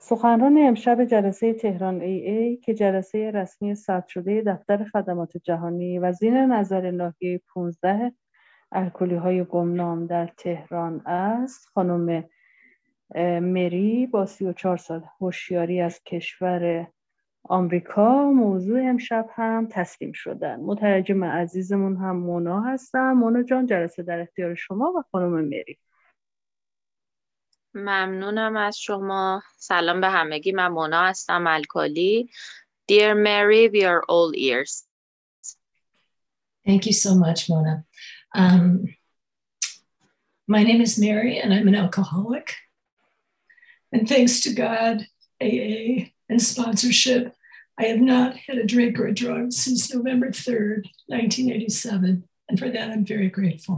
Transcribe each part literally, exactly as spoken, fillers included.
سخنران امشب جلسه تهران ای ای که جلسه رسمی ثبت شده دفتر خدمات جهانی و زیر نظر ناحیه پانزده الکلی‌های گمنام در تهران است، خانم مری با سی و چهار سال، هوشیاری از کشور آمریکا. موضوع امشب هم تسلیم شدن. مترجم عزیزمون هم مونا هستن. مونا جان، جلسه در اختیار شما و خانم مری. ممنونم از شما. سلام به همگی. من مونا هستم الکلی. Dear Mary, we are all ears. Thank you so much, Mona. Um, my name is Mary, and I'm an alcoholic. And thanks to God, A A, and sponsorship, I have not had a drink or a drug since November third, nineteen eighty-seven. And for that, I'm very grateful.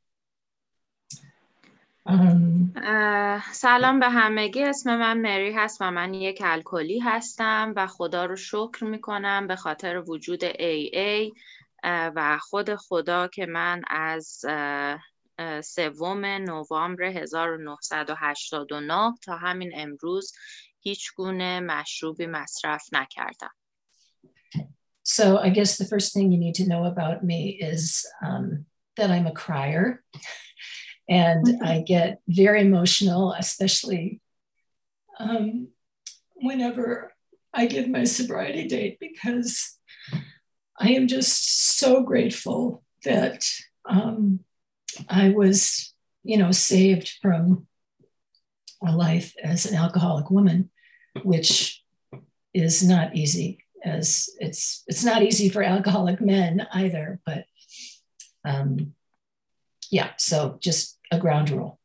Um, uh, سلام به همگی. اسم من مری هست و من یک الکلی هستم و خدا رو شکر میکنم به خاطر وجود ای ای و خود خدا که من از سوم نوامبر هزار و نهصد و هشتاد و نه تا همین امروز هیچ گونه مشروبی مصرف نکردم. So I guess the first thing you need to know about me is um, that I'm a crier. And I get very emotional, especially um, whenever I give my sobriety date, because I am just so grateful that um, I was, you know, saved from a life as an alcoholic woman, which is not easy. As it's it's not easy for alcoholic men either, but um, yeah, so just a ground rule.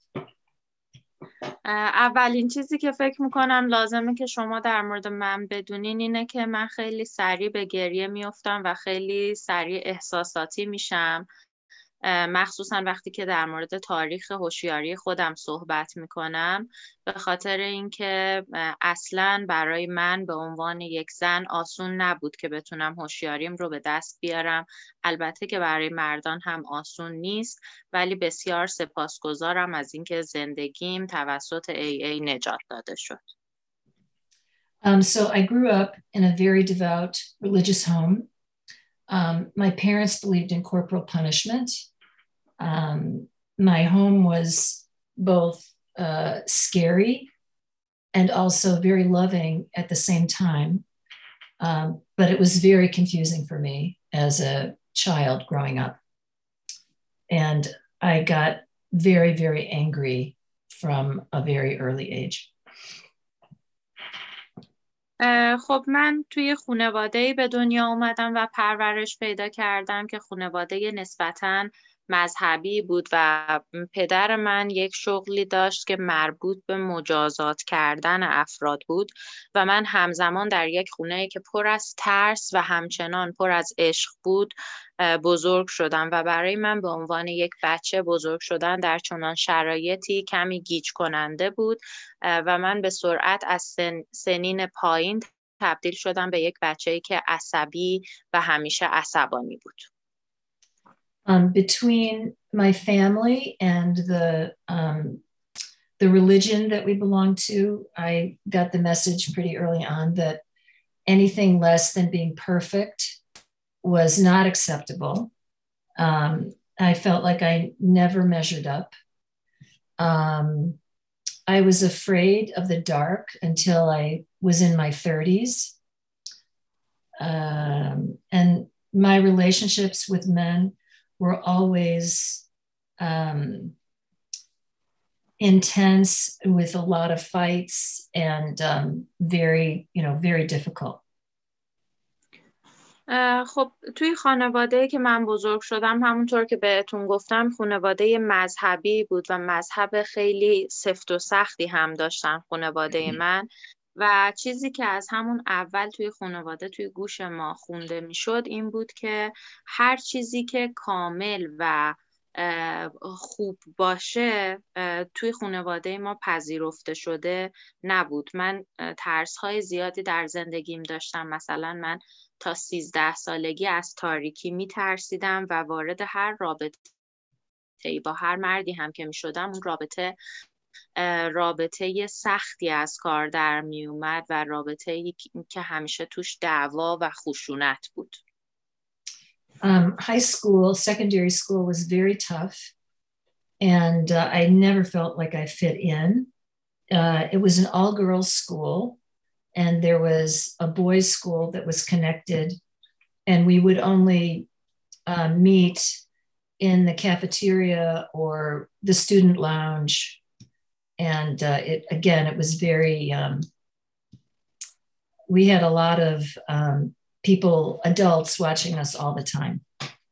اولین چیزی که فکر میکنم لازمه که شما در مورد من بدونین اینه که من خیلی سریع به گریه میافتم و خیلی سریع احساساتی میشم، مخصوصا وقتی که در مورد تاریخ هوشیاری خودم صحبت میکنم، به خاطر اینکه اصلاً برای من به عنوان یک زن آسون نبود که بتونم هوشیاریم رو به دست بیارم. البته که برای مردان هم آسون نیست، ولی بسیار سپاسگزارم از اینکه زندگیم توسط ای ای نجات داده شد. Um, so I grew up in a very devout religious home. Um, my parents believed in corporal punishment. Um, my home was both uh, scary and also very loving at the same time. Um, but it was very confusing for me as a child growing up. And I got very, very angry from a very early age. خب من توی خانواده‌ای به دنیا اومدم و پرورش پیدا کردم که خانواده نسبتاً مذهبی بود و پدر من یک شغلی داشت که مربوط به مجازات کردن افراد بود و من همزمان در یک خونه‌ای که پر از ترس و همچنان پر از عشق بود بزرگ شدم و برای من به عنوان یک بچه بزرگ شدن در چنان شرایطی کمی گیج کننده بود و من به سرعت از سن، سنین پایین تبدیل شدم به یک بچه‌ای که عصبی و همیشه عصبانی بود. Um, between my family and the um, the religion that we belong to, I got the message pretty early on that anything less than being perfect was not acceptable. Um, I felt like I never measured up. Um, I was afraid of the dark until I was in my thirties. Um, and my relationships with men were always um, intense, with a lot of fights and um, very, you know, very difficult. خب توی خانواده‌ای که من بزرگ شدم همونطور که بهتون گفتم خانواده مذهبی بود و مذهب خیلی سفت و سختی هم داشتن خانواده من و چیزی که از همون اول توی خانواده توی گوش ما خونده میشد این بود که هر چیزی که کامل و خوب باشه توی خانواده ما پذیرفته شده نبود. من ترس‌های زیادی در زندگیم داشتم. مثلا من تا سیزده سالگی از تاریکی میترسیدم و وارد هر رابطه با هر مردی هم که میشدم اون رابطه رابطه سختی از کار در می اومد و رابطه که همیشه توش دعوا و خشونت بود. Um, high school, secondary school was very tough, and uh, I never felt like I fit in. Uh, it was an all-girls school, and there was a boys' school that was connected, and we would only uh, meet in the cafeteria or the student lounge. And uh, it again, it was very, um, we had a lot of um, people, adults watching us all the time.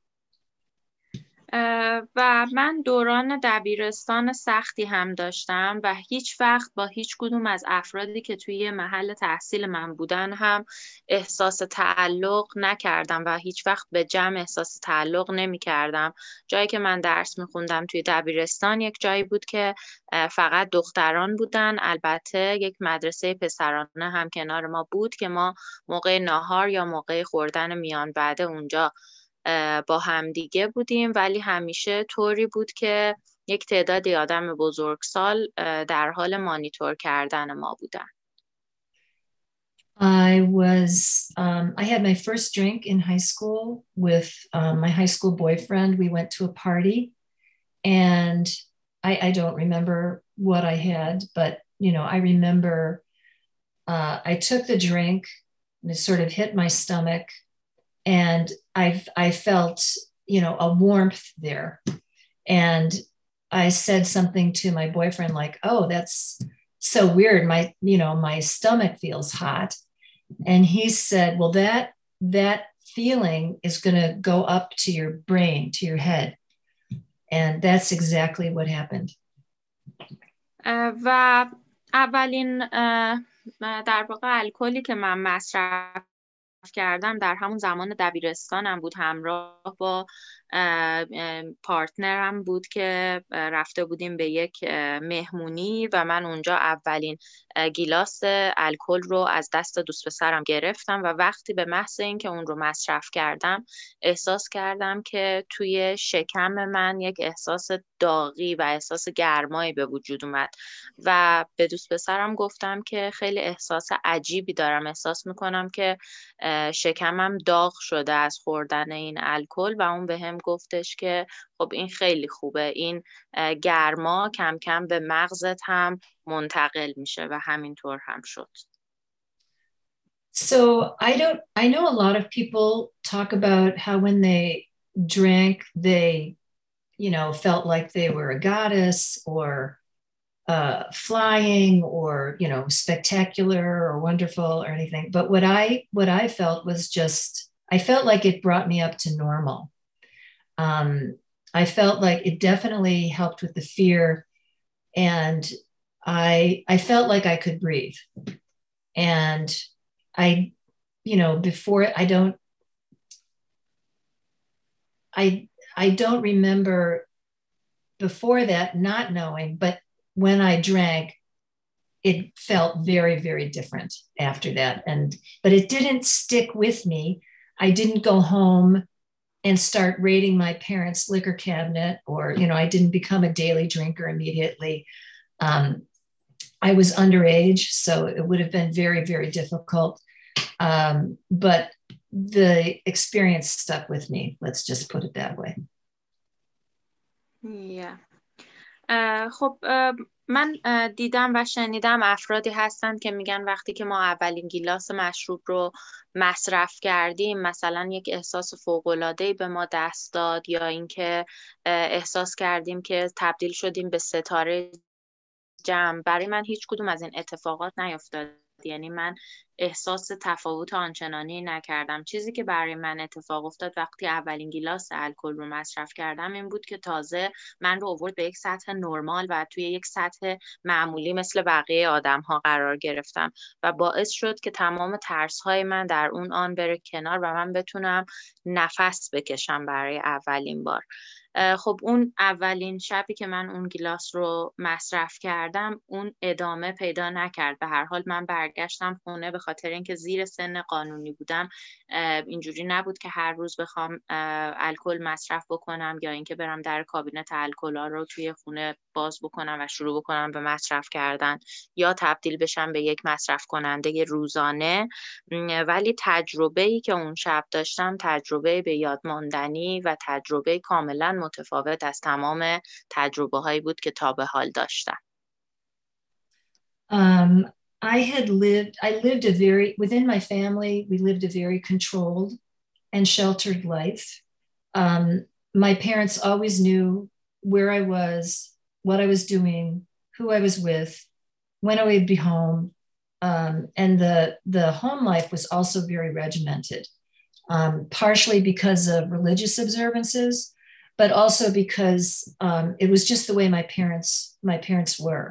و من دوران دبیرستان سختی هم داشتم و هیچ وقت با هیچ کدوم از افرادی که توی محل تحصیل من بودن هم احساس تعلق نکردم و هیچ وقت به جمع احساس تعلق نمی کردم. جایی که من درس می خوندم توی دبیرستان یک جایی بود که فقط دختران بودن. البته یک مدرسه پسرانه هم کنار ما بود که ما موقع ناهار یا موقع خوردن میان بعد اونجا با هم دیگه بودیم، ولی همیشه طوری بود که یک تعدادی آدم بزرگسال در حال مانیتور کردن ما بودن. I was, um, I had my first drink in high school with um, my high school boyfriend. We went to a party, and I, I don't remember what I had, but, you know, I remember uh, I took the drink and it sort of hit my stomach. And I, I felt, you know, a warmth there. And I said something to my boyfriend like, oh, that's so weird. My, you know, my stomach feels hot. And he said, well, that, that feeling is going to go up to your brain, to your head. And that's exactly what happened. Uh, و اولین uh, در واقع الکلی که من مصرف کردم در همون زمان دبیرستانم بود، همراه با پارتنرم بود که رفته بودیم به یک مهمونی و من اونجا اولین گیلاس الکل رو از دست دوست پسرم گرفتم و وقتی به محض اینکه اون رو مصرف کردم احساس کردم که توی شکم من یک احساس داغی و احساس گرمایی به وجود اومد و به دوست پسرم گفتم که خیلی احساس عجیبی دارم، احساس میکنم که شکمم داغ شده از خوردن این الکل و اون بهم گفتش که خب این خیلی خوبه، این گرما کم کم به مغزت هم منتقل میشه و همینطور هم شد. So I don't, I know a lot of people talk about how when they drank, they, you know, felt like they were a goddess or uh, flying or, you know, spectacular or wonderful or anything. But what I, what I felt was just, I felt like it brought me up to normal. Um, I felt like it definitely helped with the fear, and I, I felt like I could breathe. And I, you know, before I don't, I, I don't remember before that not knowing, but when I drank, it felt very, very different after that. And, but it didn't stick with me. I didn't go home and start raiding my parents' liquor cabinet, or, you know, I didn't become a daily drinker immediately. Um, I was underage, so it would have been very, very difficult. Um, but the experience stuck with me. Let's just put it that way. Yeah. Uh, خب uh, من uh, دیدم و شنیدم افرادی هستند که میگن وقتی که ما اولین گیلاس مشروب رو مصرف کردیم مثلا یک احساس فوق‌العاده‌ای به ما دست داد، یا اینکه احساس کردیم که تبدیل شدیم به ستاره جمع. برای من هیچ کدوم از این اتفاقات نیفتاد، یعنی من احساس تفاوت آنچنانی نکردم. چیزی که برای من اتفاق افتاد وقتی اولین گیلاس الکل رو مصرف کردم این بود که تازه من رو آورد به یک سطح نرمال و توی یک سطح معمولی مثل بقیه آدم ها قرار گرفتم و باعث شد که تمام ترس های من در اون آن بره کنار و من بتونم نفس بکشم برای اولین بار. خب اون اولین شبی که من اون گیلاس رو مصرف کردم اون ادامه پیدا نکرد. به هر حال من برگشتم خونه، به خاطر اینکه زیر سن قانونی بودم اینجوری نبود که هر روز بخوام الکل مصرف بکنم یا اینکه برم در کابینت الکلا رو توی خونه باز بکنم و شروع بکنم به مصرف کردن یا تبدیل بشم به یک مصرف کننده روزانه. ولی تجربه‌ای که اون شب داشتم تجربه به یاد ماندنی و تجربه کاملا متفاوت از تمام تجربه هایی بود که تا به حال داشتم. Um, I had lived, I lived a very, within my family, we lived a very controlled and sheltered life. Um, my parents always knew where I was, what I was doing, who I was with, when I would be home. Um, and the, the home life was also very regimented, um, partially because of religious observances, but also because um, it was just the way my parents, my parents were.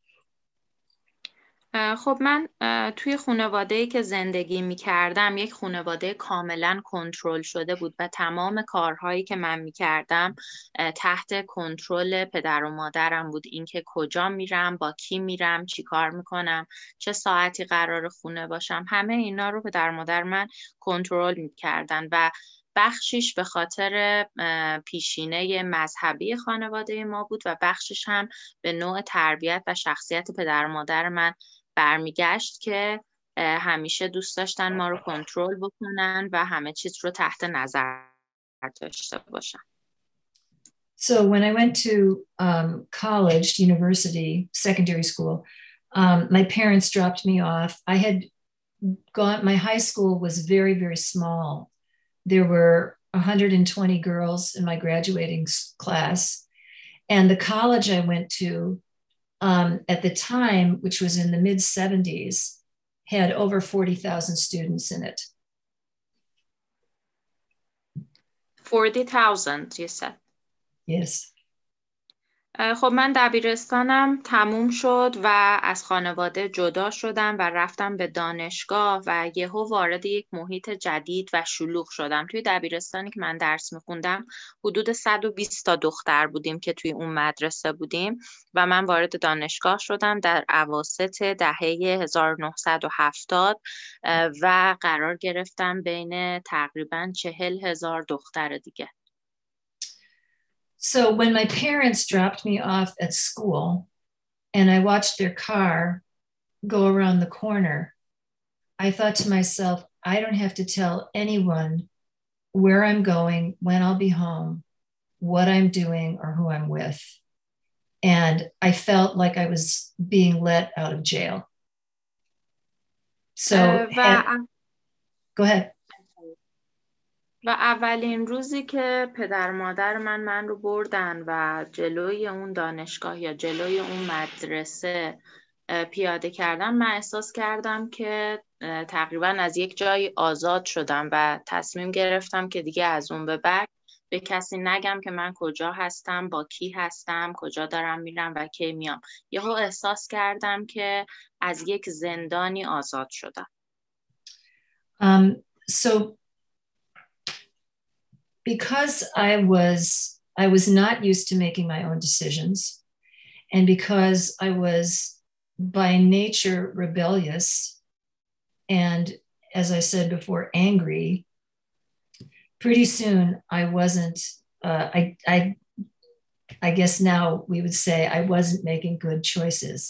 خب من توی خانواده‌ای که زندگی می‌کردم یک خانواده کاملا کنترل شده بود و تمام کارهایی که من می‌کردم تحت کنترل پدر و مادرم بود. اینکه کجا میرم، با کی میرم، چی کار میکنم، چه ساعتی قرار خونه باشم، همه اینا رو پدر و مادر من کنترل می‌کردن و بخشیش به خاطر پیشینه مذهبی خانواده ما بود و بخشش هم به نوع تربیت و شخصیت پدر و مادر من برمیگشت که همیشه دوست داشتن ما رو کنترل بکنن و همه چیز رو تحت نظر داشته باشن. So when I went to um, college, university, secondary school, um, my parents dropped me off. I had gone, my high school was very, very small. There were one hundred twenty girls in my graduating class. And the college I went to Um, at the time, which was in the mid seventies, had over forty thousand students in it. forty thousand, you said? Yes. خب من دبیرستانم تموم شد و از خانواده جدا شدم و رفتم به دانشگاه و یهو وارد یک محیط جدید و شلوغ شدم. توی دبیرستانی که من درس میخوندم حدود صد و بیست تا دختر بودیم که توی اون مدرسه بودیم و من وارد دانشگاه شدم در اواسط دهه هزار و نهصد و هفتاد و قرار گرفتم بین تقریباً چهل هزار دختر دیگه. So when my parents dropped me off at school and I watched their car go around the corner, I thought to myself, I don't have to tell anyone where I'm going, when I'll be home, what I'm doing, or who I'm with. And I felt like I was being let out of jail. So, uh, had, go ahead. و اولین روزی که پدر مادر من من رو بردن و جلوی اون دانشگاه یا جلوی اون مدرسه پیاده کردم، من احساس کردم که تقریبا از یک جای آزاد شدم و تصمیم گرفتم که دیگه از اون به بعد به کسی نگم که من کجا هستم، با کی هستم، کجا دارم میرم و کی میام. یهو احساس کردم که از یک زندانی آزاد شدم. Um, so because I was I was not used to making my own decisions, and because I was by nature rebellious and, as I said before, angry, pretty soon I wasn't uh, I I I guess now we would say I wasn't making good choices.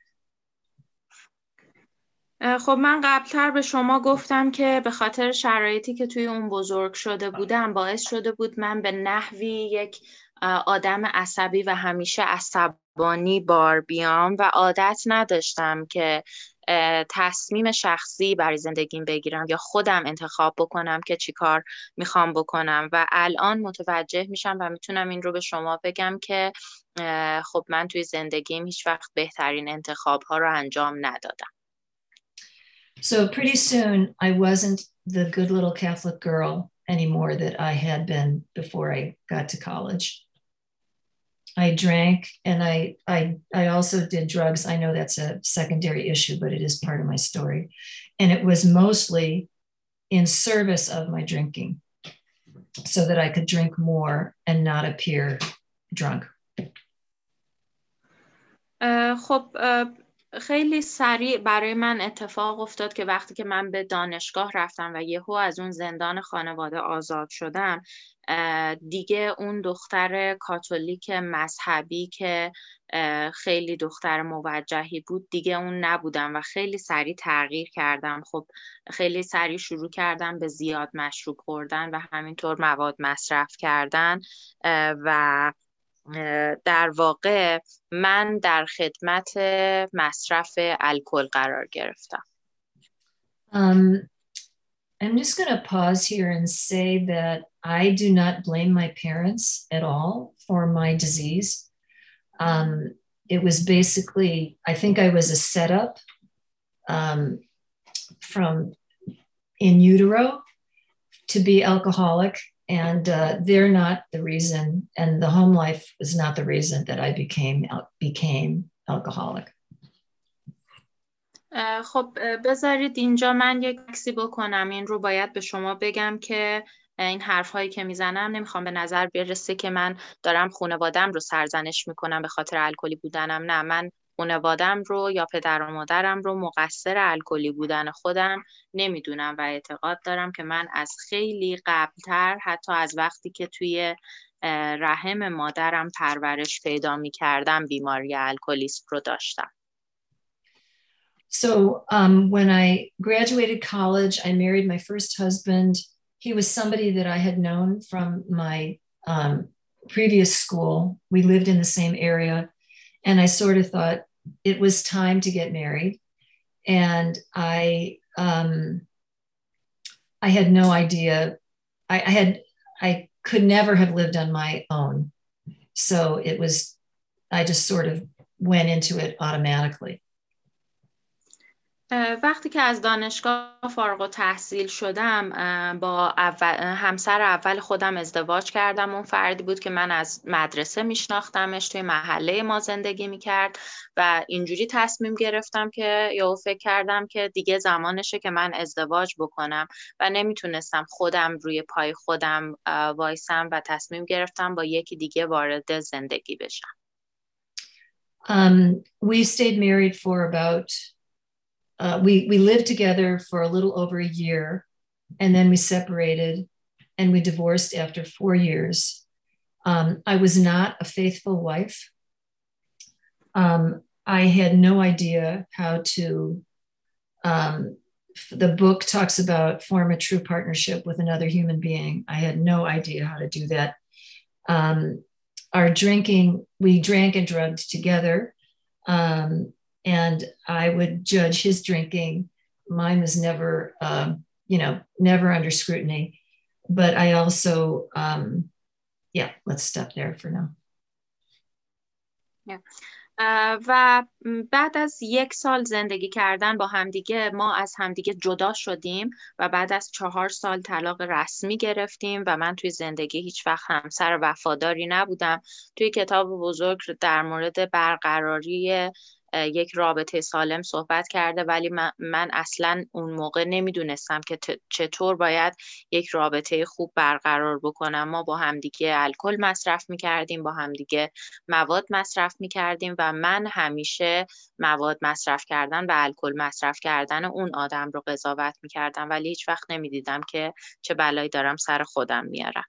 خب من قبلتر به شما گفتم که به خاطر شرایطی که توی اون بزرگ شده بودم باعث شده بود من به نحوی یک آدم عصبی و همیشه عصبانی بار بیام و عادت نداشتم که تصمیم شخصی برای زندگیم بگیرم یا خودم انتخاب بکنم که چی کار میخوام بکنم و الان متوجه میشم و میتونم این رو به شما بگم که خب من توی زندگیم هیچ وقت بهترین انتخاب ها رو انجام ندادم. So pretty soon I wasn't the good little Catholic girl anymore that I had been before I got to college. I drank and I, I, I also did drugs. I know that's a secondary issue, but it is part of my story. And it was mostly in service of my drinking so that I could drink more and not appear drunk. Uh, خب uh... خیلی سریع برای من اتفاق افتاد که وقتی که من به دانشگاه رفتم و یهو از اون زندان خانواده آزاد شدم، دیگه اون دختر کاتولیک مذهبی که خیلی دختر موجهی بود دیگه اون نبودم و خیلی سریع تغییر کردم. خب خیلی سریع شروع کردم به زیاد مشروب خوردن و همینطور مواد مصرف کردن و در واقع من در خدمت مصرف الکل قرار گرفتم. Um, I'm just going to pause here and say that I do not blame my parents at all for my disease. Um, it was basically, I think I was a setup um, from in utero to be alcoholic. And uh, they're not the reason, and the home life is not the reason that I became became alcoholic. خب بذارید اینجا من یک عکسی بکنم. این رو باید به شما بگم که این حرف هایی که میزنم نمیخوام به نظر برسه که من دارم خانوادم رو سرزنش میکنم به خاطر الکلی بودنم. نه، من خانوادم رو یا پدر و مادرم رو مقصر الکلی بودن خودم نمیدونم و اعتقاد دارم که من از خیلی قبلتر، حتی از وقتی که توی رحم مادرم پرورش پیدا میکردم، بیماری الکلیسم رو داشتم. So um, when I graduated college, I married my first husband. He was somebody that I had known from my um, previous school. We lived in the same area. And I sort of thought it was time to get married. And I um, I had no idea. I, I had I could never have lived on my own. So it was, I just sort of went into it automatically. وقتی که از دانشگاه فارغ التحصیل شدم با اول همسر اول خودم ازدواج کردم. اون فردی بود که من از مدرسه میشناختمش، توی محله ما زندگی میکرد و اینجوری تصمیم گرفتم که یا فکر کردم که دیگه زمانشه که من ازدواج بکنم و نمیتونستم خودم روی پای خودم وایسم و تصمیم گرفتم با یکی دیگه وارد زندگی بشم. Um, we stayed married for about Uh, we we lived together for a little over a year, and then we separated, and we divorced after four years. Um, I was not a faithful wife. Um, I had no idea how to. Um, the book talks about form a true partnership with another human being. I had no idea how to do that. Um, our drinking, we drank and drugged together. Um, And I would judge his drinking. Mine was never, um, you know, never under scrutiny. But I also, um, yeah, let's stop there for now. Yeah. Uh, و بعد از یک سال زندگی کردن با همدیگه ما از همدیگه جدا شدیم و بعد از چهار سال طلاق رسمی گرفتیم و من توی زندگی هیچ وقت همسر وفاداری نبودم. توی کتاب بزرگ در مورد برقراری یک رابطه سالم صحبت کرده، ولی من, من اصلا اون موقع نمیدونستم که چطور باید یک رابطه خوب برقرار بکنم. ما با همدیگه الکل مصرف میکردیم، با همدیگه مواد مصرف میکردیم و من همیشه مواد مصرف کردن و الکل مصرف کردن اون آدم رو قضاوت میکردم، ولی هیچ وقت نمیدیدم که چه بلایی دارم سر خودم میارم.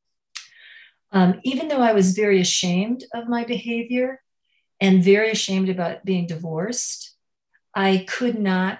Um, even though I was very ashamed of my behavior and very ashamed about being divorced, I could not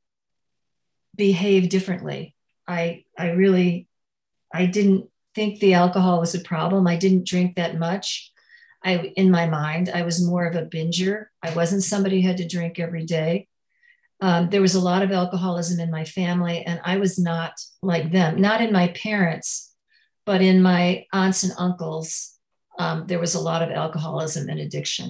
behave differently. I I really, I didn't think the alcohol was a problem. I didn't drink that much. I, in my mind, I was more of a binger. I wasn't somebody who had to drink every day. Um, there was a lot of alcoholism in my family, and I was not like them. Not in my parents, but in my aunts and uncles, um, there was a lot of alcoholism and addiction.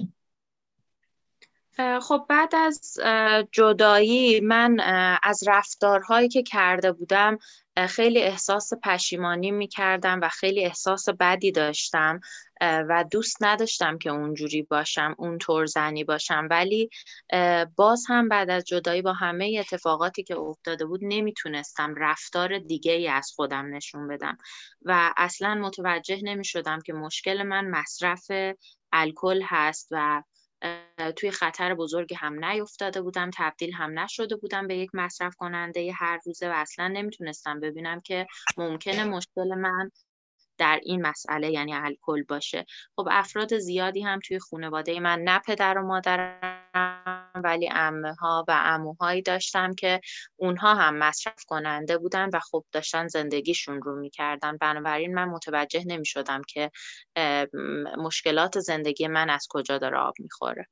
خب بعد از جدایی من از رفتارهایی که کرده بودم خیلی احساس پشیمانی می‌کردم و خیلی احساس بدی داشتم و دوست نداشتم که اونجوری باشم، اونطور زنی باشم، ولی باز هم بعد از جدایی با همه اتفاقاتی که افتاده بود نمیتونستم رفتار دیگه ای از خودم نشون بدم و اصلا متوجه نمی‌شدم که مشکل من مصرف الکل هست و توی خطر بزرگی هم نیفتاده بودم، تبدیل هم نشده بودم به یک مصرف کننده هر روزه و اصلا نمیتونستم ببینم که ممکنه مشکل من در این مسئله یعنی الکل باشه. خب افراد زیادی هم توی خانواده من، نه پدر و مادرم ولی عمه‌ها و عموهایی داشتم که اونها هم مصرف کننده بودن و خب داشتن زندگیشون رو میکردن. بنابراین من متوجه نمیشدم که مشکلات زندگی من از کجا داره آب میخوره.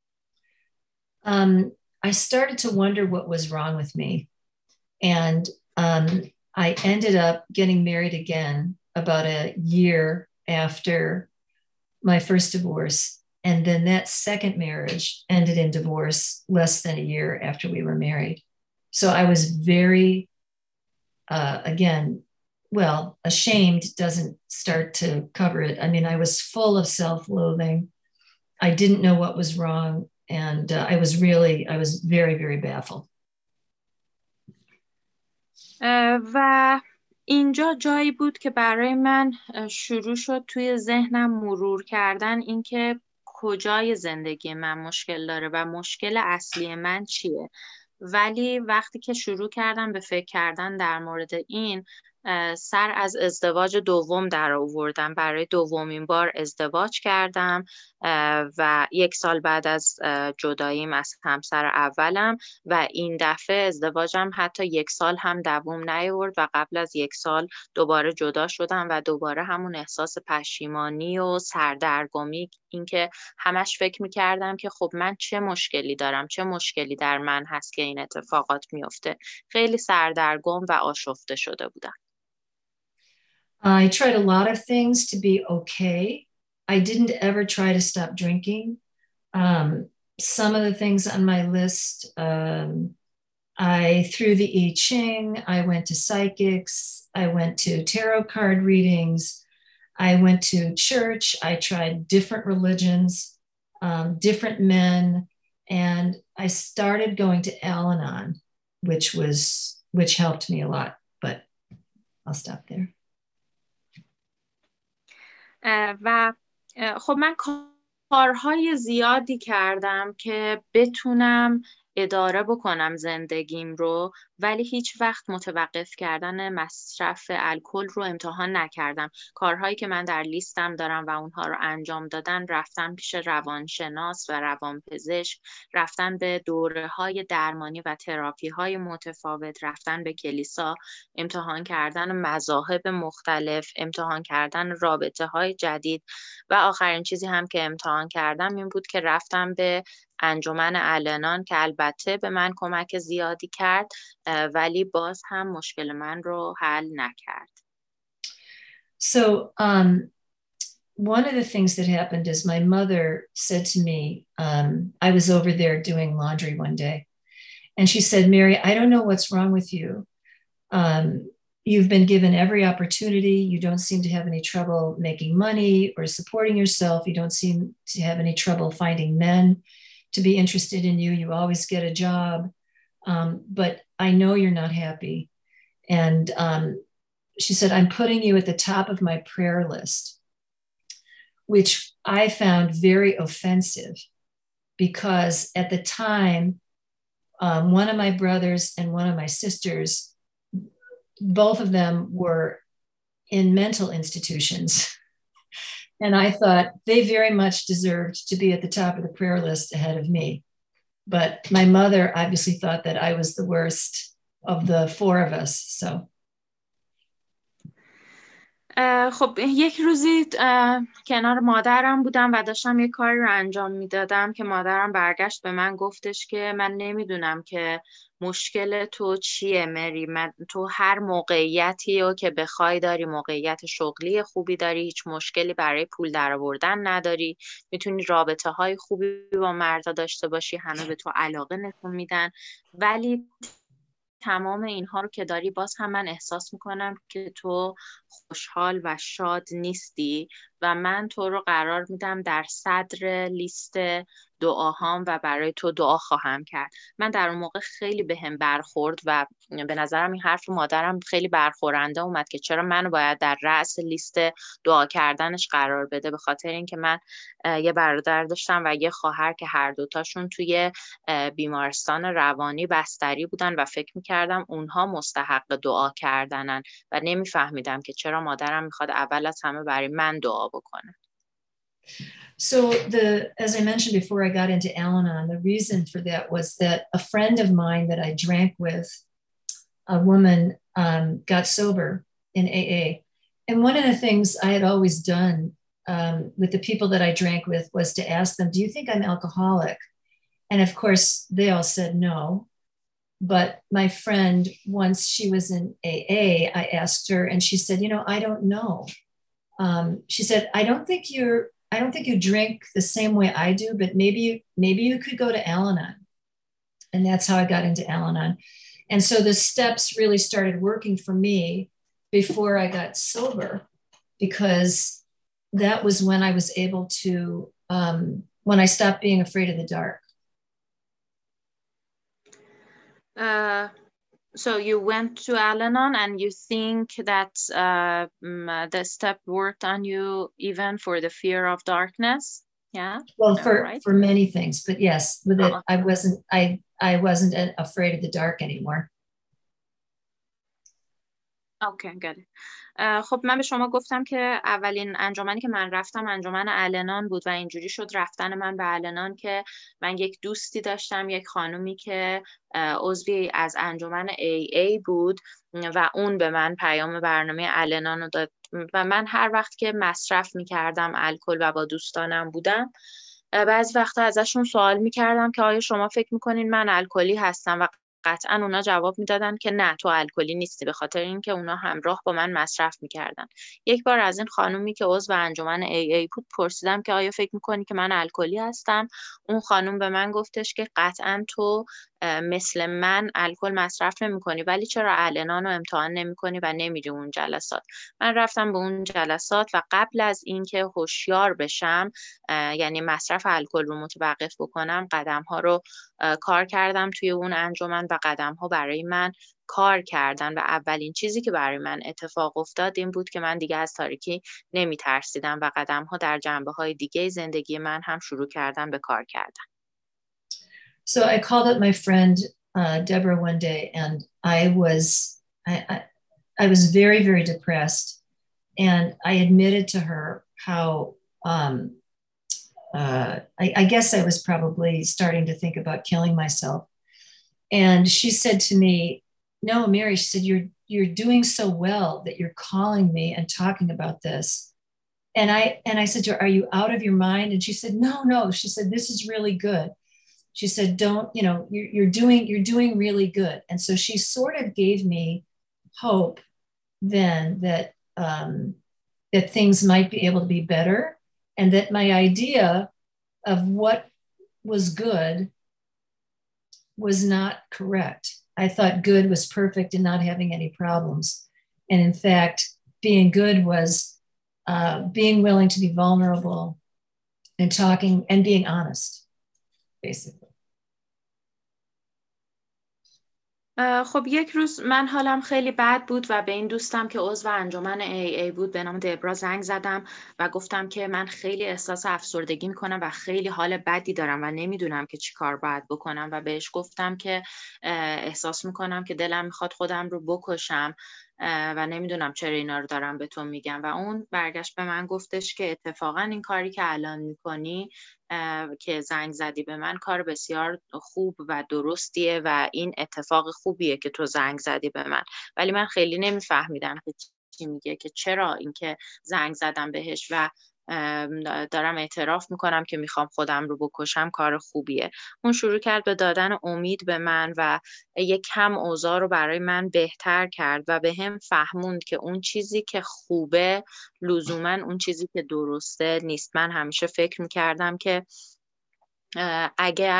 Um, I started to wonder what was wrong with me. And um, I ended up getting married again about a year after my first divorce. And then that second marriage ended in divorce less than a year after we were married. So I was very, uh, again, well, ashamed doesn't start to cover it. I mean, I was full of self-loathing. I didn't know what was wrong. And uh, I was really, I was very, very baffled. و اینجا جایی بود که برای من شروع شد توی ذهنم مرور کردن اینکه کجای زندگی من مشکل داره و مشکل اصلی من چیه. ولی وقتی که شروع کردم به فکر کردن در مورد این، سر از ازدواج دوم در آوردم. برای دومین بار ازدواج کردم و یک سال بعد از جداییم از همسر اولم و این دفعه ازدواجم حتی یک سال هم دوام نیاورد و قبل از یک سال دوباره جدا شدم و دوباره همون احساس پشیمانی و سردرگمی، اینکه همش فکر میکردم که خب من چه مشکلی دارم، چه مشکلی در من هست که این اتفاقات میفته. خیلی سردرگم و آشفته شده بودم. I tried a lot of things to be okay. I didn't ever try to stop drinking. Um, some of the things on my list, um, I threw the I Ching, I went to psychics, I went to tarot card readings, I went to church, I tried different religions, um, different men, and I started going to Al-Anon, which was, which helped me a lot, but I'll stop there. و خب من کارهای زیادی کردم که بتونم اداره بکنم زندگیم رو، ولی هیچ وقت متوقف کردن مصرف الکل رو امتحان نکردم. کارهایی که من در لیستم دارم و اونها رو انجام دادن، رفتن پیش روانشناس و روانپزشک، رفتن به دوره‌های درمانی و تراپی‌های متفاوت، رفتن به کلیسا، امتحان کردن مذاهب مختلف، امتحان کردن رابطه‌های جدید و آخرین چیزی هم که امتحان کردم این بود که رفتم به انجمن ال-آنان که البته به من کمک زیادی کرد ولی باز هم مشکل من رو حل نکرد. So um, one of the things that happened is my mother said to me, um, I was over there doing laundry one day, and she said, Mary, I don't know what's wrong with you. Um, you've been given every opportunity. You don't seem to have any trouble making money or supporting yourself. You don't seem to have any trouble finding men to be interested in you. You always get a job. Um, but I know you're not happy. And um, she said, I'm putting you at the top of my prayer list, which I found very offensive because at the time, um, one of my brothers and one of my sisters, both of them were in mental institutions. And I thought they very much deserved to be at the top of the prayer list ahead of me. But my mother obviously thought that I was the worst of the four of us, so. خب یک روزی کنار مادرم بودم و داشتم یک کاری رو انجام میدادم که مادرم برگشت به من گفتش که من نمیدونم که مشکل تو چیه مری، من تو هر موقعیتی رو که بخوای داری، موقعیت شغلی خوبی داری، هیچ مشکلی برای پول درآوردن نداری، میتونی رابطه های خوبی با مردا داشته باشی، همه به تو علاقه نشون میدن، ولی تمام اینها رو که داری باز هم من احساس میکنم که تو خوشحال و شاد نیستی و من تو رو قرار میدم در صدر لیست دعاهام و برای تو دعا خواهم کرد. من در اون موقع خیلی به هم برخورد و به نظرم این حرف مادرم خیلی برخورنده اومد که چرا منو باید در رأس لیست دعا کردنش قرار بده، به خاطر اینکه من یه برادر داشتم و یه خواهر که هر دوتاشون توی بیمارستان روانی بستری بودن و فکر میکردم اونها مستحق دعا کردنن و نمیفهمیدم که چرا مادرم میخواد اول از همه برای من دعا بکنه. So the, as I mentioned before I got into Al-Anon, the reason for that was that a friend of mine that I drank with, a woman, um, got sober in A A. And one of the things I had always done um, with the people that I drank with was to ask them, do you think I'm alcoholic? And of course, they all said no. But my friend, once she was in A A, I asked her and she said, you know, I don't know. Um, she said, I don't think you're I don't think you drink the same way I do, but maybe you, maybe you could go to Al-Anon. And that's how I got into Al-Anon. And so the steps really started working for me before I got sober, because that was when I was able to, um, when I stopped being afraid of the dark. Uh... So you went to Al-Anon and you think that uh, the step worked on you even for the fear of darkness? Yeah. Well, for, right? for many things, but yes, with it, Uh-huh. I wasn't, I, I wasn't afraid of the dark anymore. Okay, good. خب من به شما گفتم که اولین انجمنی که من رفتم انجمن آل-آنون بود و اینجوری شد رفتن من به آل-آنون که من یک دوستی داشتم، یک خانومی که عضوی از انجمن ای ای بود و اون به من پیام برنامه آل-آنون رو داد و من هر وقت که مصرف می‌کردم الکل و با دوستانم بودم بعضی وقتا ازشون سوال می‌کردم که آیا شما فکر می‌کنین من الکلی هستم و قطعا اونا جواب میدادن که نه تو الکلی نیستی، به خاطر اینکه اونا همراه با من مصرف میکردن. یک بار از این خانومی که عضو انجمن ای ای بود پرسیدم که آیا فکر میکنی که من الکلی هستم؟ اون خانوم به من گفتش که قطعا تو مثل من الکل مصرف نمی‌کنی ولی چرا آل-آنون رو امتحان نمی‌کنی و نمیری اون جلسات. من رفتم به اون جلسات و قبل از اینکه هوشیار بشم یعنی مصرف الکل رو متوقف بکنم قدم‌ها رو کار کردم توی اون انجمن و قدم‌ها برای من کار کردن و اولین چیزی که برای من اتفاق افتاد این بود که من دیگه از تاریکی نمی‌ترسیدم و قدم‌ها در جنبه‌های دیگه زندگی من هم شروع کردن به کار کردن. So I called up my friend uh, Deborah one day, and I was I, I, I was very very depressed, and I admitted to her how um, uh, I, I guess I was probably starting to think about killing myself, and she said to me, "No, Mary," she said, "you're you're doing so well that you're calling me and talking about this." And I and I said to her, "Are you out of your mind?" And she said, "No, no." She said, "This is really good." She said, don't, you know, you're, you're doing, you're doing really good. And so she sort of gave me hope then that, um, that things might be able to be better and that my idea of what was good was not correct. I thought good was perfect and not having any problems. And in fact, being good was uh, being willing to be vulnerable and talking and being honest, basically. خب یک روز من حالم خیلی بد بود و به این دوستم که عضو انجمن ای ای بود به نام دبرا زنگ زدم و گفتم که من خیلی احساس افسردگی میکنم و خیلی حال بدی دارم و نمیدونم که چی کار باید بکنم و بهش گفتم که احساس میکنم که دلم میخواد خودم رو بکشم و نمیدونم چرا اینا رو دارم به تو میگم و اون برگشت به من گفتش که اتفاقا این کاری که الان میکنی که زنگ زدی به من کار بسیار خوب و درستیه و این اتفاق خوبیه که تو زنگ زدی به من. ولی من خیلی نمیفهمیدم که چی میگه که چرا اینکه زنگ زدم بهش و دارم اعتراف میکنم که میخوام خودم رو بکشم کار خوبیه. اون شروع کرد به دادن امید به من و یک کم اوضاع رو برای من بهتر کرد و به هم فهموند که اون چیزی که خوبه لزوما اون چیزی که درسته نیست. من همیشه فکر میکردم که اگر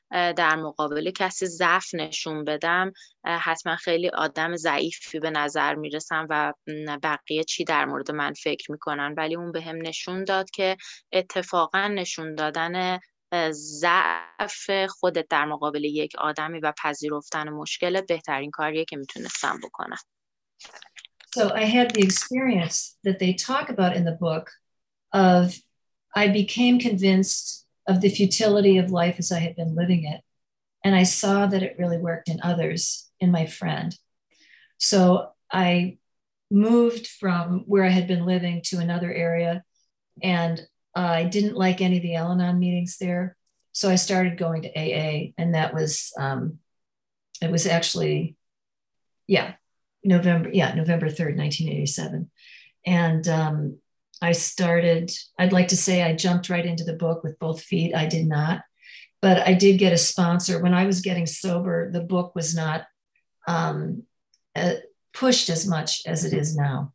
در مقابل کسی ضعف نشون بدم حتما خیلی آدم ضعیفی به نظر میرسم و بقیه چی در مورد من فکر میکنن، ولی اون به هم نشون داد که اتفاقا نشون دادن ضعف خودت در مقابل یک آدمی و پذیرفتن مشکلت بهترین کاریه که میتونستم بکنم. So I had the experience that they talk about in the book of I became convinced of the futility of life as I had been living it. And I saw that it really worked in others, in my friend. So I moved from where I had been living to another area, and I didn't like any of the Al-Anon meetings there. So I started going to A A, and that was, um, it was actually, yeah, November, yeah, November third, nineteen eighty-seven. And um, I started, I'd like to say I jumped right into the book with both feet. I did not, but I did get a sponsor. When I was getting sober, the book was not um, uh, pushed as much as it is now.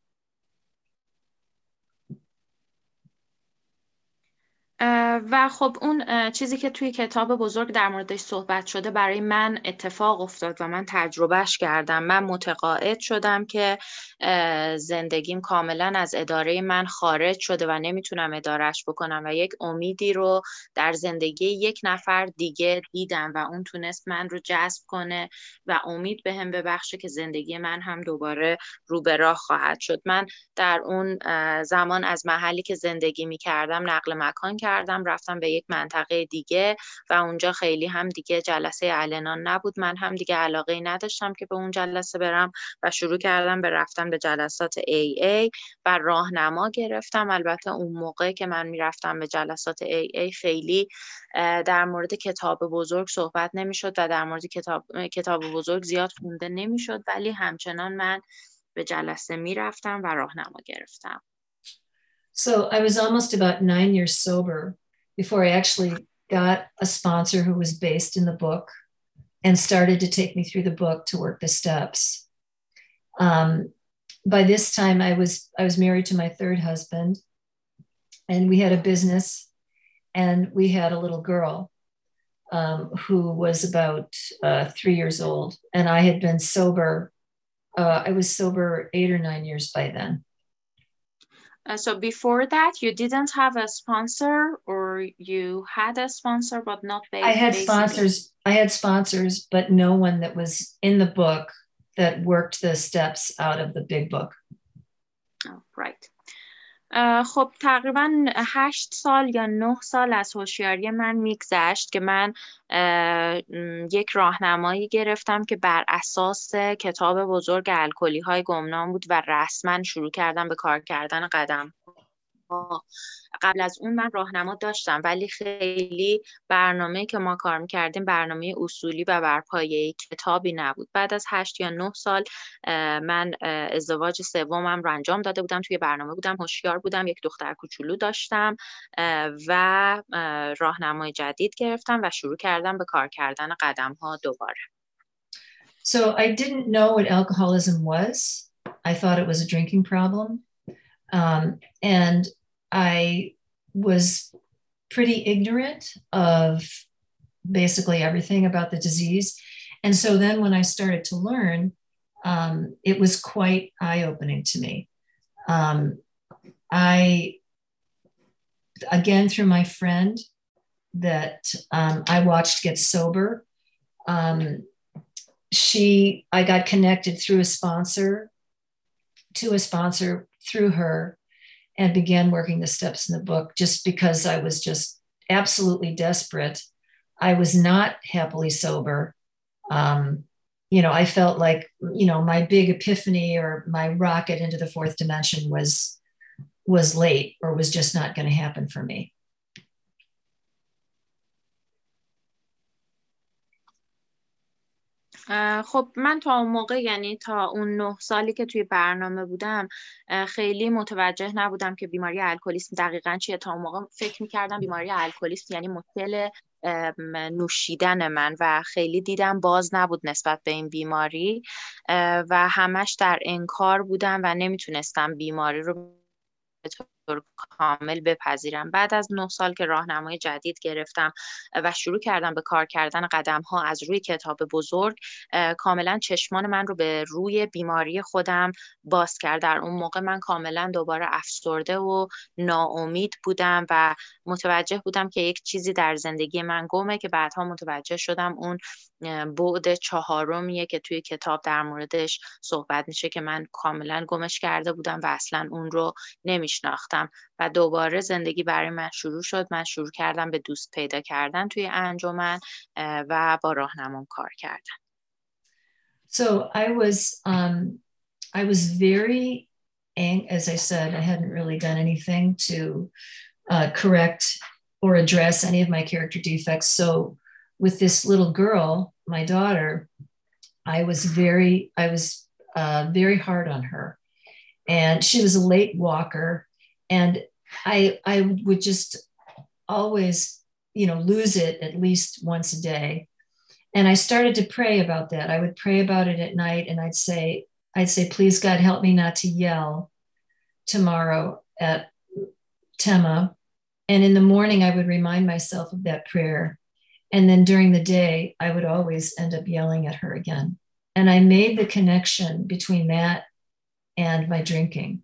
و خب اون چیزی که توی کتاب بزرگ در موردش صحبت شده برای من اتفاق افتاد و من تجربهش کردم. من متقاعد شدم که زندگیم کاملا از اداره من خارج شده و نمیتونم ادارهش بکنم و یک امیدی رو در زندگی یک نفر دیگه دیدم و اون تونست من رو جذب کنه و امید بهم ببخشه که زندگی من هم دوباره رو به راه خواهد شد. من در اون زمان از محلی که زندگی میکردم نقل مکان کردم کردم رفتم به یک منطقه دیگه و اونجا خیلی هم دیگه جلسه الانان نبود. من هم دیگه علاقه نداشتم که به اون جلسه برم و شروع کردم به رفتن به جلسات ای ای و راهنما گرفتم. البته اون موقع که من میرفتم به جلسات ای ای خیلی در مورد کتاب بزرگ صحبت نمیشد و در مورد کتاب کتاب بزرگ زیاد خونده نمیشد، ولی همچنان من به جلسه میرفتم و راهنما گرفتم. So I was almost about nine years sober before I actually got a sponsor who was based in the book and started to take me through the book to work the steps. Um, by this time, I was I was married to my third husband, and we had a business, and we had a little girl um, who was about uh, three years old, and I had been sober. Uh, I was sober eight or nine years by then. Uh, so before that, you didn't have a sponsor, or you had a sponsor but not based? I had basically. sponsors. I had sponsors, but no one that was in the book that worked the steps out of the big book. Oh, right. Uh, خب تقریبا هشت سال یا نه سال از هوشیاری من میگذشت که من یک راهنمایی گرفتم که بر اساس کتاب بزرگ الکلی های گمنام بود و رسما شروع کردم به کار کردن قدم ها. قبل از اون من راهنما داشتم، ولی خیلی برنامه‌ای که ما کار می‌کردیم برنامه اصولی و بر پایه کتابی نبود. بعد از هشت یا نه سال من ازدواج سومم رو انجام داده بودم، توی برنامه بودم، هوشیار بودم، یک دختر کوچولو داشتم و راهنمای جدید گرفتم و شروع کردم به کار کردن قدم‌ها دوباره. So I didn't know what alcoholism was. I thought it was a drinking problem. Um, and I was pretty ignorant of basically everything about the disease. And so then when I started to learn, um, it was quite eye-opening to me. Um, I, again, through my friend that um, I watched get sober, um, she, I got connected through a sponsor, to a sponsor through her, and began working the steps in the book just because I was just absolutely desperate. I was not happily sober. Um, you know, I felt like, you know, my big epiphany or my rocket into the fourth dimension was, was late or was just not going to happen for me. خب من تا اون موقع، یعنی تا اون نه سالی که توی برنامه بودم، خیلی متوجه نبودم که بیماری الکلیسم دقیقاً چیه. تا اون موقع فکر می‌کردم بیماری الکلیسم یعنی مشکل نوشیدن من و خیلی دیدم باز نبود نسبت به این بیماری و همش در انکار بودم و نمیتونستم بیماری رو به کامل بپذیرم. بعد از نه سال که راهنمای جدید گرفتم و شروع کردم به کار کردن قدم ها از روی کتاب بزرگ، کاملا چشمان من رو به روی بیماری خودم باز کرد. در اون موقع من کاملا دوباره افسرده و ناامید بودم و متوجه بودم که یک چیزی در زندگی من گمه، که بعدها متوجه شدم اون بعد چهارمیه که توی کتاب در موردش صحبت میشه که من کاملا گمش کرده بودم و اصلا اون رو نمیشناختم. و دوباره زندگی برای من شروع شد. من شروع کردم به دوست پیدا کردن توی انجمن و با راهنمام کار کردن. So I was um, I was very ang- as I said, I hadn't really done anything to uh, correct or address any of my character defects. So with this little girl, my daughter, I was very I was uh, very hard on her, and she was a late walker, and I I would just always, you know, lose it at least once a day. And I started to pray about that. I would pray about it at night, and I'd say, I'd say, please God, help me not to yell tomorrow at Tema. And in the morning, I would remind myself of that prayer. And then during the day, I would always end up yelling at her again. And I made the connection between that and my drinking.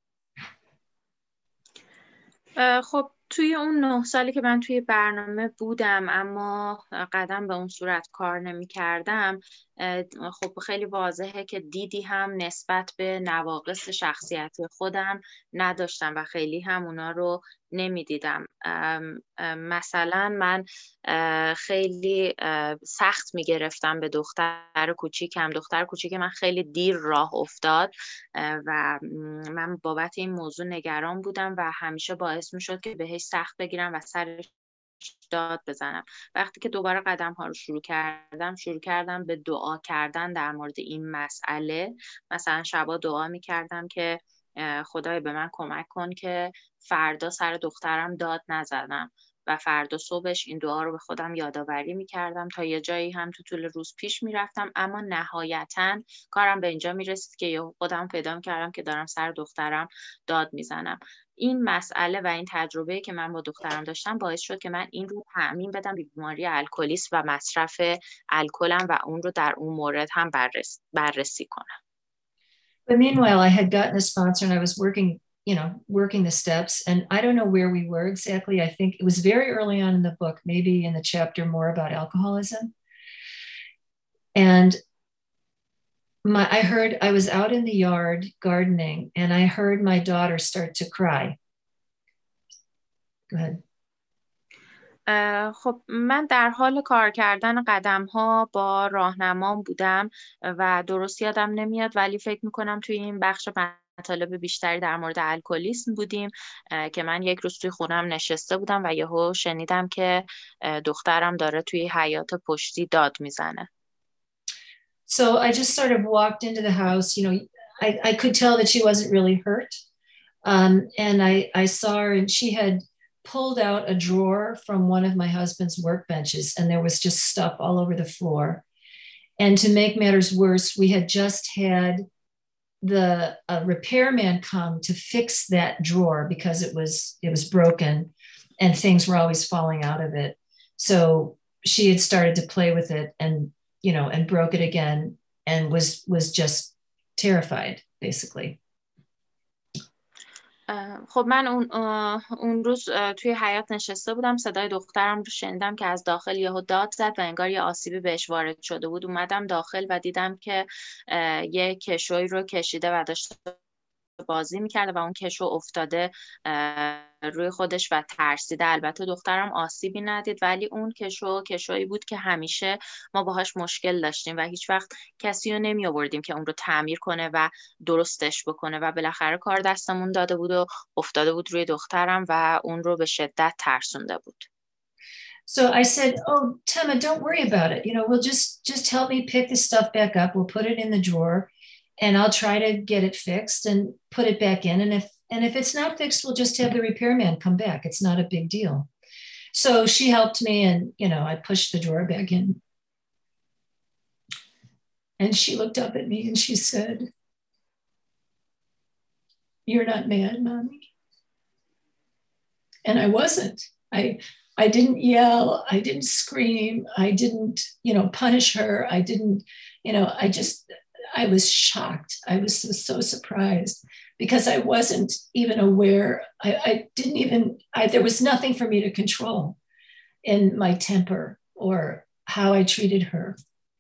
Uh, خب توی اون نه سالی که من توی برنامه بودم اما قدم به اون صورت کار نمی کردم، خب خیلی واضحه که دیدی هم نسبت به نواقص شخصیتی خودم نداشتم و خیلی هم اونا رو نمی دیدم. مثلا من خیلی سخت می گرفتم به دختر کوچیکم. دختر کوچیک من خیلی دیر راه افتاد و من بابت این موضوع نگران بودم و همیشه باعث می شد که بهش سخت بگیرم و سرش داد بزنم. وقتی که دوباره قدم ها رو شروع کردم شروع کردم به دعا کردن در مورد این مسئله. مثلا شبا دعا می کردم که خدای به من کمک کن که فردا سر دخترم داد نزنم و فردا صبحش این دعا رو به خودم یادآوری می کردم. تا یه جایی هم تو طول روز پیش می رفتم، اما نهایتاً کارم به اینجا می رسید که یه خودم پیدا می کردم که دارم سر دخترم داد می زنم. این مسئله و این تجربه که من با دخترم داشتم باعث شد که من این رو تعمیم بدم به بیماری الکلیسم و مصرف الکلم و اون رو در اون مورد هم بررسی, بررسی کنم. But meanwhile, I had gotten a sponsor and I was working, you know, working the steps. And I don't know where we were exactly. I think it was very early on in the book, maybe in the chapter more about alcoholism. And my, I heard, I was out in the yard gardening and I heard my daughter start to cry. Go ahead. خب من در حال کار کردن قدم ها با راهنمام بودم و درست یادم نمیاد، ولی فکر میکنم توی این بخش مطالب بیشتری در مورد الکلیسم بودیم که من یک روز توی خونم نشسته بودم و یهو شنیدم که دخترم داره توی حیاط پشتی داد میزنه. So I just sort of walked into the house, you know, I, I could tell that she wasn't really hurt. Um, and I, I saw her and she had pulled out a drawer from one of my husband's workbenches and there was just stuff all over the floor. And to make matters worse, we had just had the uh, repairman come to fix that drawer because it was it was broken and things were always falling out of it. So she had started to play with it and, you know, and broke it again and was was just terrified, basically. خب من اون اون روز توی حیاط نشسته بودم، صدای دخترم رو شنیدم که از داخل یهو داد زد و انگار یه آسیبی بهش وارد شده بود. اومدم داخل و دیدم که یه کشوی رو کشیده و داشته بازی میکرده و اون کشو افتاده روی خودش و ترسیده. البته دخترم آسیبی ندید، ولی اون کشو کشویی بود که همیشه ما باهاش مشکل داشتیم و هیچ وقت کسی رو نمی آوردیم که اون رو تعمیر کنه و درستش بکنه و بالاخره کار دستمون داده بود و افتاده بود روی دخترم و اون رو به شدت ترسونده بود. So I said, "Oh, Tema, don't worry about it. You know, we'll just just help me pick the stuff back up. We'll put it in the drawer. And I'll try to get it fixed and put it back in. And if and if it's not fixed, we'll just have the repairman come back. It's not a big deal." So she helped me and, you know, I pushed the drawer back in. And she looked up at me and she said, "You're not mad, Mommy?" And I wasn't. I I didn't yell, I didn't scream, I didn't, you know, punish her. I didn't, you know, I just, I was shocked. I was so, so surprised because I wasn't even aware. I, I didn't even, I, there was nothing for me to control in my temper or how I treated her.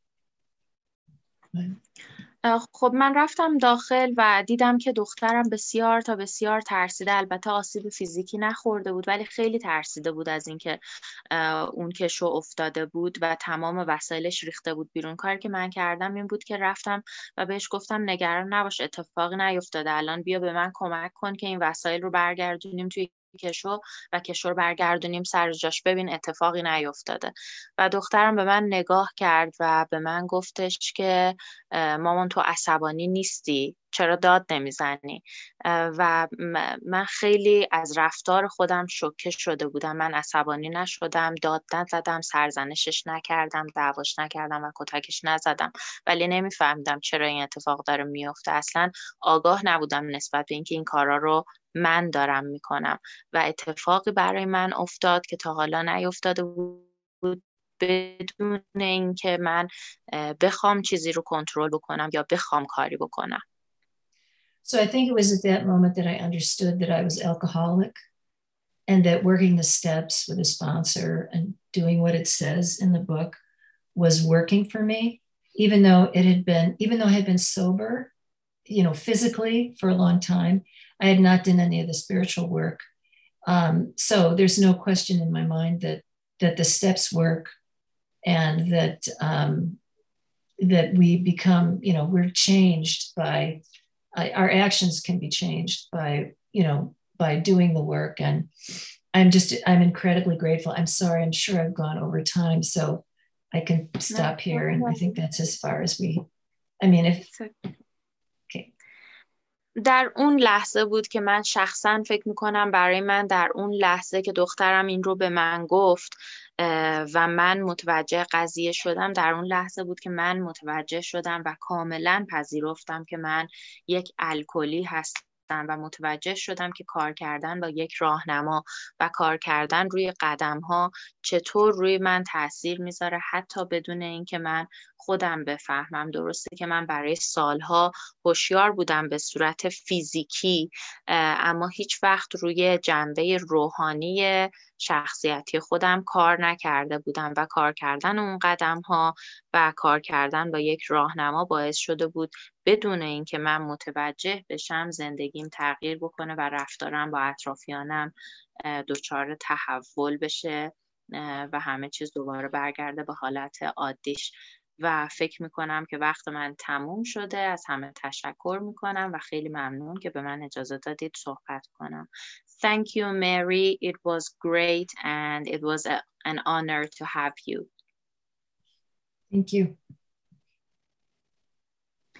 خب من رفتم داخل و دیدم که دخترم بسیار تا بسیار ترسیده. البته آسیب فیزیکی نخورده بود ولی خیلی ترسیده بود از اینکه اون کشو افتاده بود و تمام وسایلش ریخته بود بیرون. کاری که من کردم این بود که رفتم و بهش گفتم نگران نباش، اتفاقی نیفتاده، الان بیا به من کمک کن که این وسایل رو برگردونیم توی کشو و کشو رو برگردونیم سر جاش، ببین اتفاقی نیفتاده. و دخترم به من نگاه کرد و به من گفتش که مامان تو عصبانی نیستی؟ چرا داد نمیزنی؟ و من خیلی از رفتار خودم شوکه شده بودم. من عصبانی نشدم، داد نزدم، سرزنشش نکردم، دعواش نکردم و کتکش نزدم، ولی نمیفهمیدم چرا این اتفاق داره میفته. اصلا آگاه نبودم نسبت به اینکه این کارا رو من دارم میکنم و اتفاقی برای من افتاد که تا حالا نیفتاده بود بدون اینکه من بخوام چیزی رو کنترل بکنم یا بخوام کاری بکنم. So I think it was at that moment that I understood that I was alcoholic and that working the steps with a sponsor and doing what it says in the book was working for me, even though it had been, even though I had been sober, you know, physically for a long time, I had not done any of the spiritual work. Um, so there's no question in my mind that that the steps work and that um, that we become, you know, we're changed by, uh, our actions can be changed by, you know, by doing the work. And I'm just, I'm incredibly grateful. I'm sorry, I'm sure I've gone over time, so I can stop here. And I think that's as far as we, I mean, if, okay. در اون لحظه بود که من شخصا فکر میکنم برای من در اون لحظه که دخترم این رو به من گفت و من متوجه قضیه شدم، در اون لحظه بود که من متوجه شدم و کاملا پذیرفتم که من یک الکلی هستم و متوجه شدم که کار کردن با یک راهنما و کار کردن روی قدم‌ها چطور روی من تاثیر میذاره حتی بدون اینکه من خودم بفهمم. درسته که من برای سالها هوشیار بودم به صورت فیزیکی، اما هیچ وقت روی جنبه روحانی شخصیتی خودم کار نکرده بودم و کار کردن اون قدم‌ها و کار کردن با یک راهنما باعث شده بود بدون اینکه من متوجه بشم زندگیم تغییر بکنه و رفتارم با اطرافیانم دچار تحول بشه و همه چیز دوباره برگرده به حالت عادیش. و فکر میکنم که وقت من تموم شده. از همه تشکر میکنم و خیلی ممنون که به من اجازه دادید صحبت کنم. Thank you, Mary. It was great and it was a, an honor to have you. Thank you.